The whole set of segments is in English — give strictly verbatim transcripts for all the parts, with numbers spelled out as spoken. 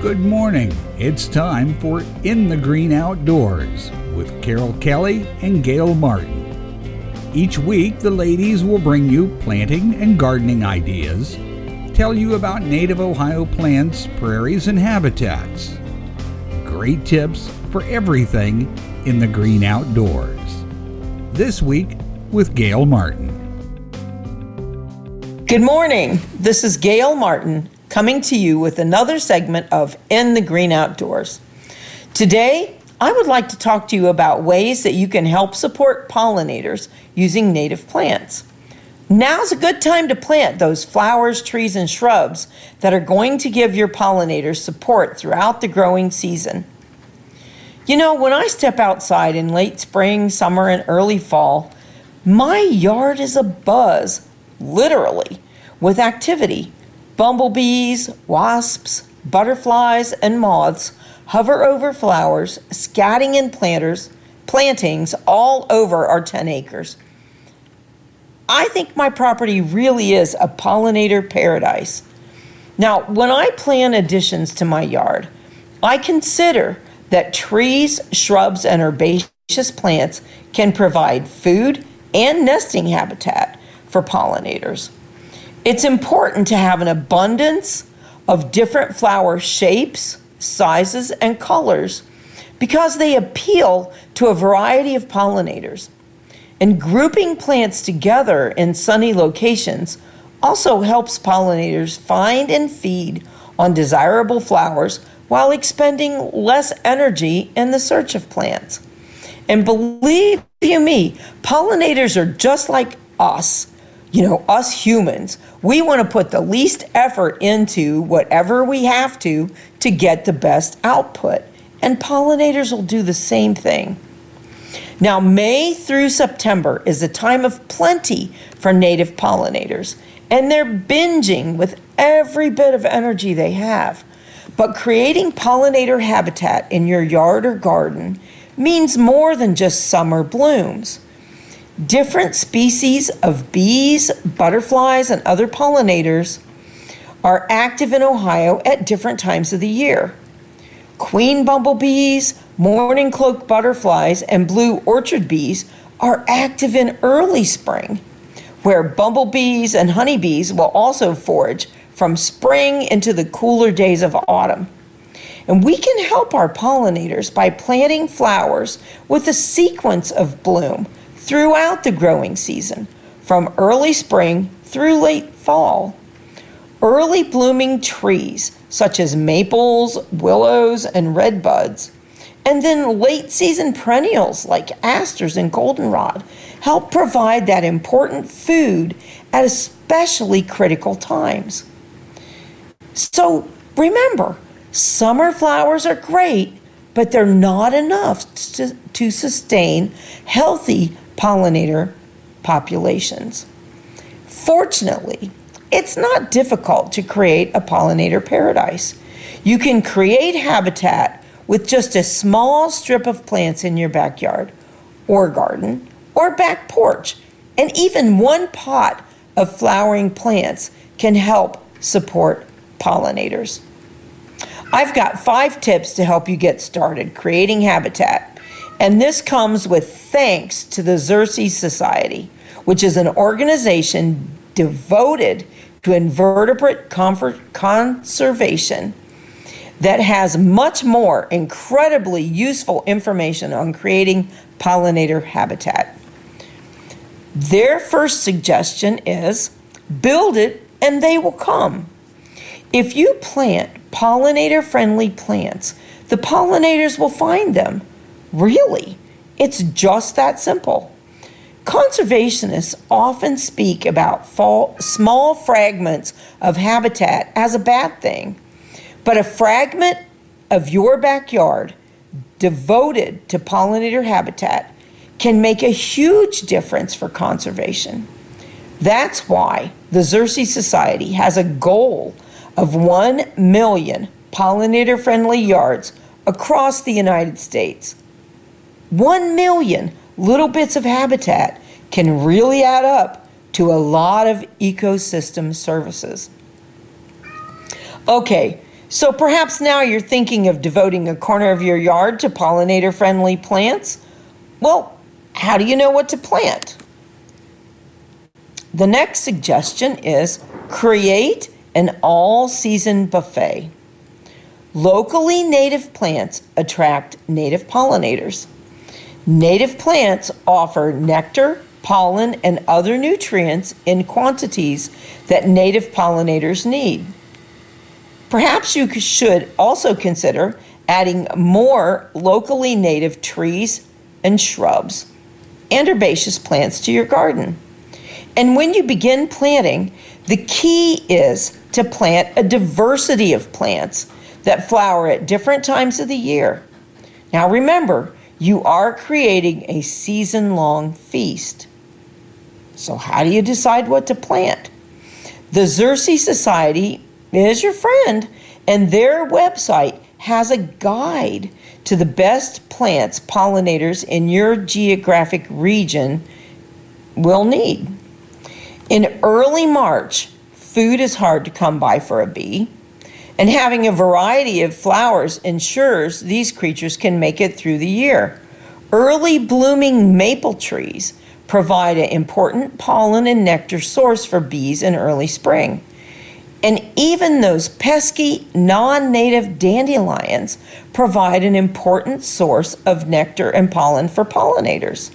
Good morning. It's time for In the Green Outdoors with Carol Kelly and Gail Martin. Each week, the ladies will bring you planting and gardening ideas, tell you about native Ohio plants, prairies, and habitats. Great tips for everything in the green outdoors. This week with Gail Martin. Good morning. This is Gail Martin coming to you with another segment of In the Green Outdoors. Today, I would like to talk to you about ways that you can help support pollinators using native plants. Now's a good time to plant those flowers, trees, and shrubs that are going to give your pollinators support throughout the growing season. You know, when I step outside in late spring, summer, and early fall, my yard is abuzz, literally, with activity. Bumblebees, wasps, butterflies, and moths hover over flowers, scatting in planters, plantings all over our ten acres. I think my property really is a pollinator paradise. Now, when I plan additions to my yard, I consider that trees, shrubs, and herbaceous plants can provide food and nesting habitat for pollinators. It's important to have an abundance of different flower shapes, sizes, and colors because they appeal to a variety of pollinators. And grouping plants together in sunny locations also helps pollinators find and feed on desirable flowers while expending less energy in the search of plants. And believe you me, pollinators are just like us. You know, us humans, we want to put the least effort into whatever we have to to get the best output. And pollinators will do the same thing. Now, May through September is a time of plenty for native pollinators, and they're binging with every bit of energy they have. But creating pollinator habitat in your yard or garden means more than just summer blooms. Different species of bees, butterflies, and other pollinators are active in Ohio at different times of the year. Queen bumblebees, morning cloak butterflies, and blue orchard bees are active in early spring, where bumblebees and honeybees will also forage from spring into the cooler days of autumn. And we can help our pollinators by planting flowers with a sequence of bloom throughout the growing season, from early spring through late fall. Early blooming trees, such as maples, willows, and redbuds, and then late season perennials like asters and goldenrod, help provide that important food at especially critical times. So remember, summer flowers are great, but they're not enough to, to sustain healthy pollinator populations. Fortunately, it's not difficult to create a pollinator paradise. You can create habitat with just a small strip of plants in your backyard or garden or back porch, and even one pot of flowering plants can help support pollinators. I've got five tips to help you get started creating habitat. And this comes with thanks to the Xerces Society, which is an organization devoted to invertebrate conservation that has much more incredibly useful information on creating pollinator habitat. Their first suggestion is build it and they will come. If you plant pollinator-friendly plants, the pollinators will find them. Really, it's just that simple. Conservationists often speak about fall, small fragments of habitat as a bad thing, but a fragment of your backyard devoted to pollinator habitat can make a huge difference for conservation. That's why the Xerces Society has a goal of one million pollinator-friendly yards across the United States. One million little bits of habitat can really add up to a lot of ecosystem services. Okay, So perhaps now you're thinking of devoting a corner of your yard to pollinator-friendly plants. Well, how do you know what to plant? The next suggestion is create an all-season buffet. Locally native plants attract native pollinators. Native plants offer nectar, pollen, and other nutrients in quantities that native pollinators need. Perhaps you should also consider adding more locally native trees and shrubs and herbaceous plants to your garden. And when you begin planting, the key is to plant a diversity of plants that flower at different times of the year. Now remember, you are creating a season-long feast. So how do you decide what to plant? The Xerces Society is your friend, and their website has a guide to the best plants pollinators in your geographic region will need. In early March, food is hard to come by for a bee, and having a variety of flowers ensures these creatures can make it through the year. Early blooming maple trees provide an important pollen and nectar source for bees in early spring. And even those pesky non-native dandelions provide an important source of nectar and pollen for pollinators.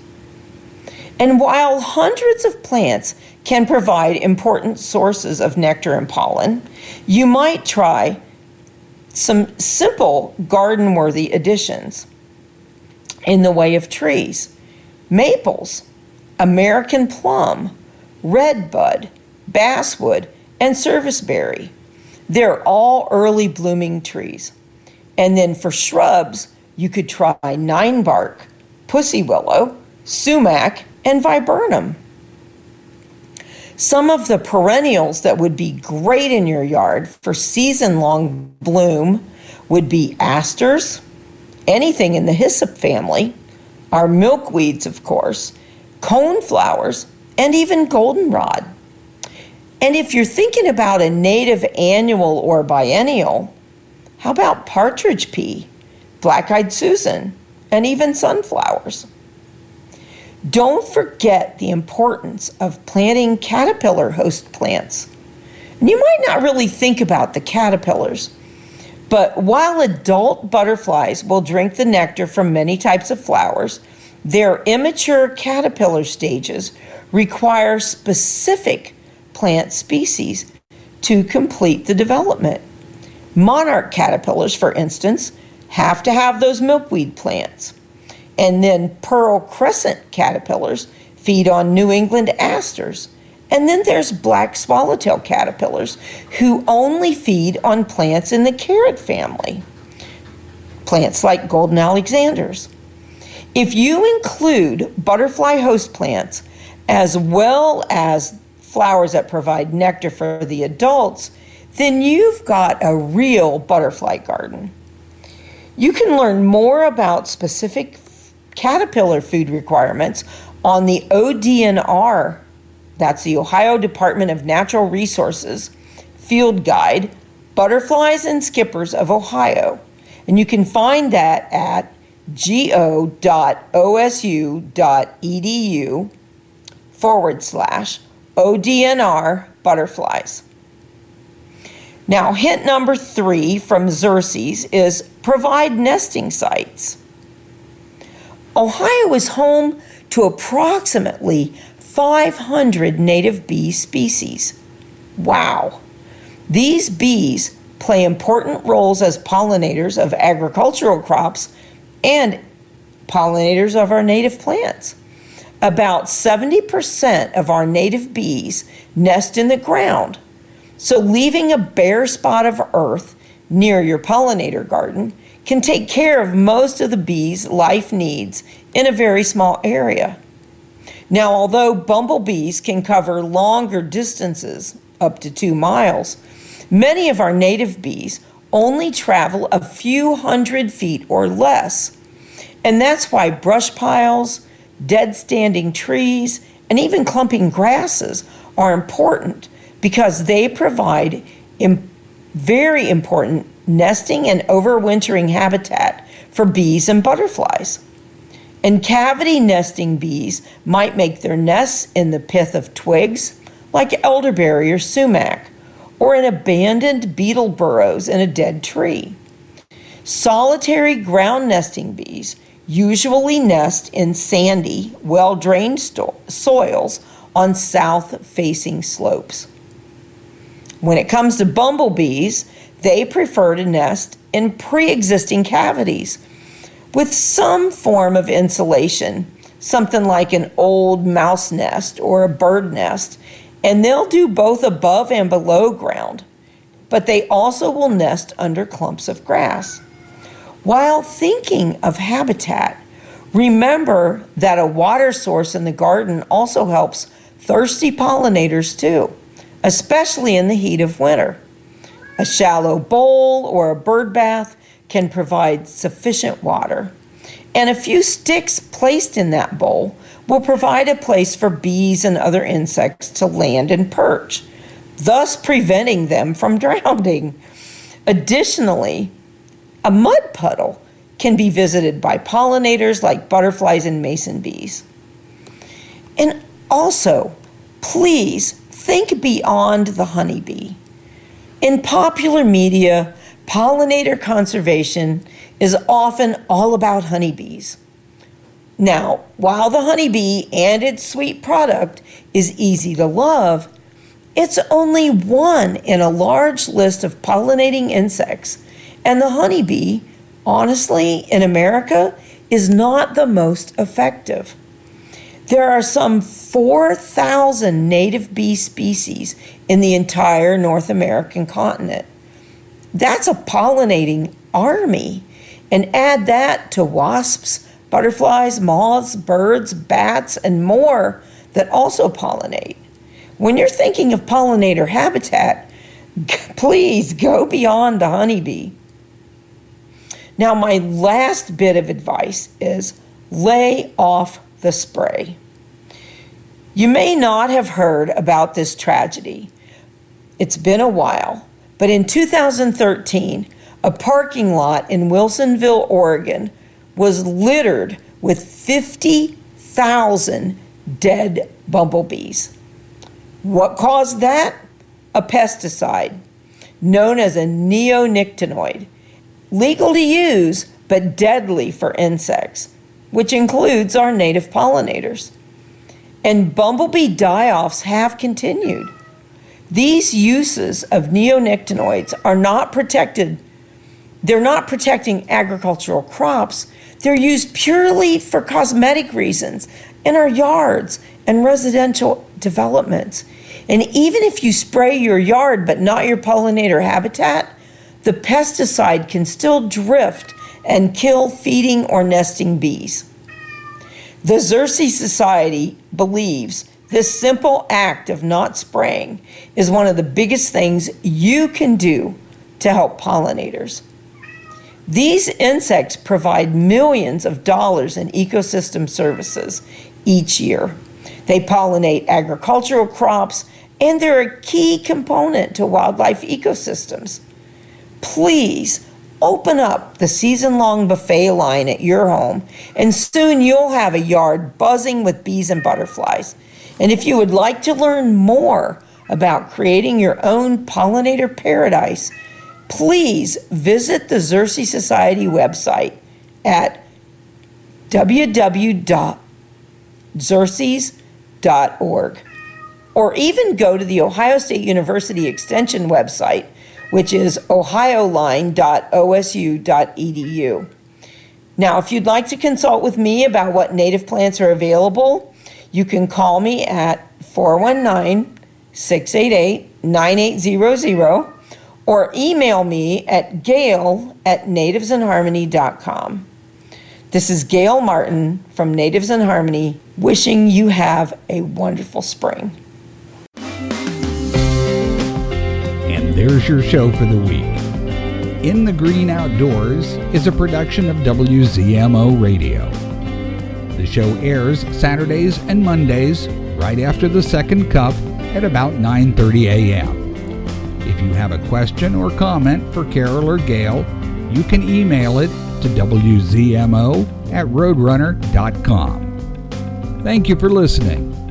And while hundreds of plants can provide important sources of nectar and pollen, you might try some simple garden-worthy additions in the way of trees. Maples, American plum, redbud, basswood, and serviceberry. They're all early blooming trees. And then for shrubs, you could try ninebark, pussy willow, sumac, and viburnum. Some of the perennials that would be great in your yard for season-long bloom would be asters, anything in the hyssop family, our milkweeds, of course, coneflowers, and even goldenrod. And if you're thinking about a native annual or biennial, how about partridge pea, black-eyed Susan, and even sunflowers? Don't forget the importance of planting caterpillar host plants. And you might not really think about the caterpillars, but while adult butterflies will drink the nectar from many types of flowers, their immature caterpillar stages require specific plant species to complete the development. Monarch caterpillars, for instance, have to have those milkweed plants. And then pearl crescent caterpillars feed on New England asters. And then there's black swallowtail caterpillars who only feed on plants in the carrot family, plants like golden alexanders. If you include butterfly host plants as well as flowers that provide nectar for the adults, then you've got a real butterfly garden. You can learn more about specific caterpillar food requirements on the O D N R, that's the Ohio Department of Natural Resources, Field Guide, Butterflies and Skippers of Ohio. And you can find that at go.osu.edu forward slash ODNR butterflies. Now, hint number three from Xerces is provide nesting sites. Ohio is home to approximately five hundred native bee species. Wow! These bees play important roles as pollinators of agricultural crops and pollinators of our native plants. About seventy percent of our native bees nest in the ground, so leaving a bare spot of earth near your pollinator garden can take care of most of the bees' life needs in a very small area. Now, although bumblebees can cover longer distances, up to two miles, many of our native bees only travel a few hundred feet or less. And that's why brush piles, dead standing trees, and even clumping grasses are important because they provide im- very important nesting and overwintering habitat for bees and butterflies. And cavity nesting bees might make their nests in the pith of twigs, like elderberry or sumac, or in abandoned beetle burrows in a dead tree. Solitary ground nesting bees usually nest in sandy, well-drained sto- soils on south-facing slopes. When it comes to bumblebees, they prefer to nest in pre-existing cavities with some form of insulation, something like an old mouse nest or a bird nest, and they'll do both above and below ground, but they also will nest under clumps of grass. While thinking of habitat, remember that a water source in the garden also helps thirsty pollinators too, especially in the heat of winter. A shallow bowl or a bird bath can provide sufficient water, and a few sticks placed in that bowl will provide a place for bees and other insects to land and perch, thus preventing them from drowning. Additionally, a mud puddle can be visited by pollinators like butterflies and mason bees. And also, please think beyond the honeybee. In popular media, pollinator conservation is often all about honeybees. Now, while the honeybee and its sweet product is easy to love, it's only one in a large list of pollinating insects, and the honeybee, honestly, in America, is not the most effective. There are some four thousand native bee species in the entire North American continent. That's a pollinating army. And add that to wasps, butterflies, moths, birds, bats, and more that also pollinate. When you're thinking of pollinator habitat, please go beyond the honeybee. Now, my last bit of advice is lay off the spray. You may not have heard about this tragedy. It's been a while, but in two thousand thirteen, a parking lot in Wilsonville, Oregon, was littered with fifty thousand dead bumblebees. What caused that? A pesticide known as a neonicotinoid, legal to use but deadly for insects, which includes our native pollinators. And bumblebee die-offs have continued. These uses of neonicotinoids are not protected. They're not protecting agricultural crops. They're used purely for cosmetic reasons in our yards and residential developments. And even if you spray your yard but not your pollinator habitat, the pesticide can still drift and kill feeding or nesting bees. The Xerces Society believes this simple act of not spraying is one of the biggest things you can do to help pollinators. These insects provide millions of dollars in ecosystem services each year. They pollinate agricultural crops, and they're a key component to wildlife ecosystems. Please open up the season-long buffet line at your home, and soon you'll have a yard buzzing with bees and butterflies. And if you would like to learn more about creating your own pollinator paradise, please visit the Xerces Society website at w w w dot xerces dot org, or even go to the Ohio State University Extension website, which is ohio line dot o s u dot e d u. Now, if you'd like to consult with me about what native plants are available, you can call me at four one nine, six eight eight, nine eight zero zero or email me at gail at natives in harmony dot com. This is Gail Martin from Natives in Harmony, wishing you have a wonderful spring. And there's your show for the week. In the Green Outdoors is a production of W Z M O Radio. The show airs Saturdays and Mondays right after the second cup at about nine thirty a.m. If you have a question or comment for Carol or Gail, you can email it to w z m o at roadrunner dot com. Thank you for listening.